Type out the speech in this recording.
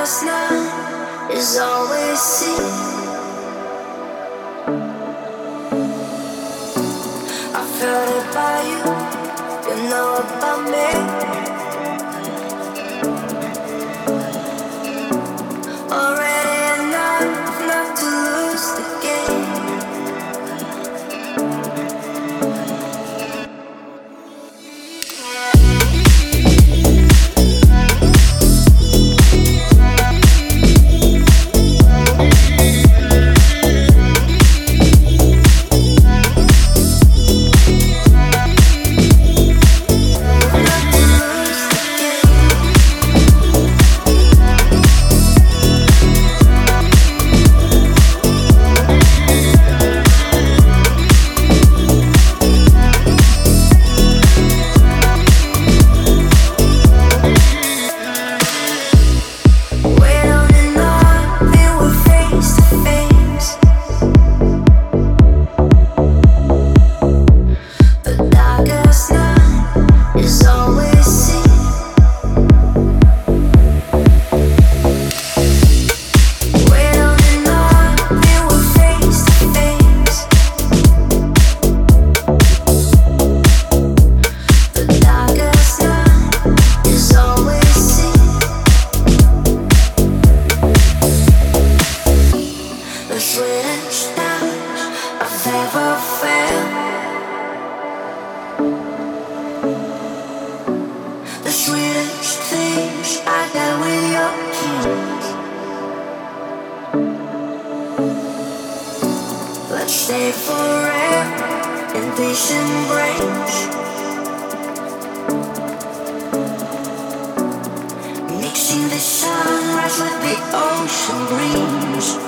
darkest night is always seen. I've heard about you, you know about me. Already enough not to lose the game. Let's stay forever in peace and grace, mixing the sunrise with the ocean breeze.